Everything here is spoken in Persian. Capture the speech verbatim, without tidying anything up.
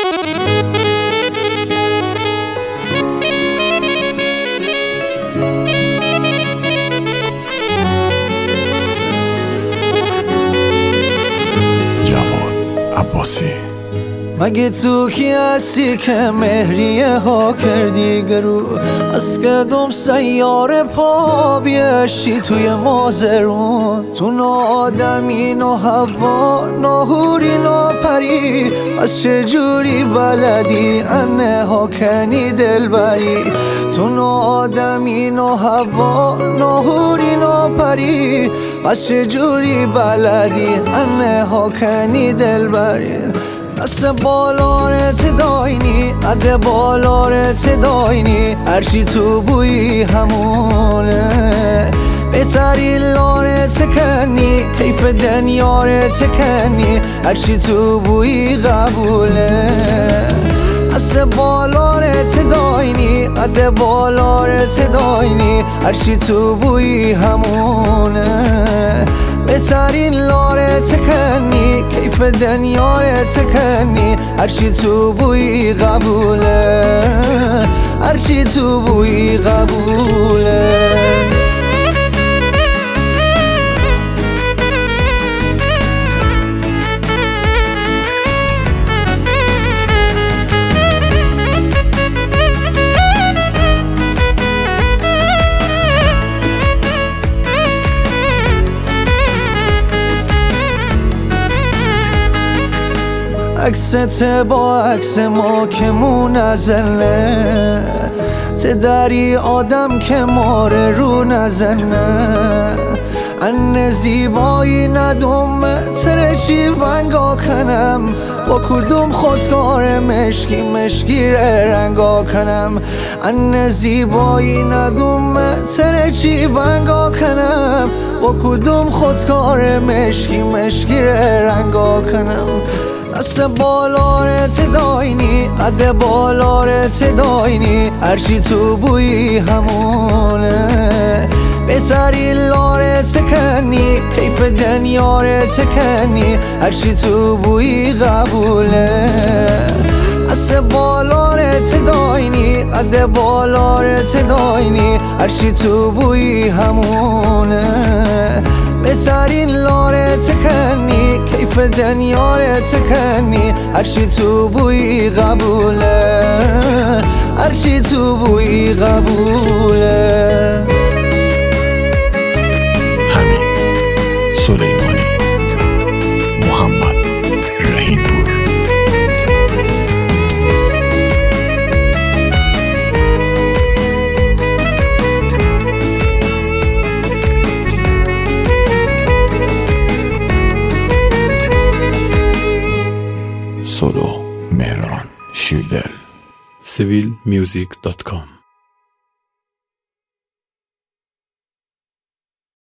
مگه تو کی هستی که مهریه ها کردی گرو از کدوم سیاره پا بیشی توی مازرون تو نه آدمی نه هوا نه هوری نه پری از چجوری بلدی انه ها کنی دل بری تو نه آدمی نه هوا نه هوری نه پری از چجوری بلدی انه ها کنی دل بری دست بالارت داینی قد بالارت داینی هرچی تو بویی همونه بهتری لارت کنی کیف دنیارت کنی هرچی تو بویی قبوله دست بالارت داینی قد بالارت داینی هرچی تو بویی همونه بهترین لارت کنی کیف دنیارت کنی هرچی تو بویی قبوله هرچی تو بویی قبوله عکست با عکس ما که منزله تدری آدم که ماره رو نزنه ان زیبایی ندوم ترچی ونگا کنم با کدوم خودکار مشکی مشکی رنگا کنم ان زیبایی ندوم ترچی ونگا کنم با کدوم خودکار مشکی مشکی رنگا کنم دست بالارت داینی قد بالارت داینی هرچی تو بویی همونه بهتری لارت کنی کیف دنیارت کنی هرچی تو بویی قبوله دست بالارت داینی قد بالارت داینی هرچی تو بویی همونه بهترین لارت کنی کیف دنیارت کنی هرچی تو بویی قبوله هرچی تو بویی قبوله حمید سلیمانی محمد رحیم پور سولو مهران شیردل سیویل میوزیک دات کام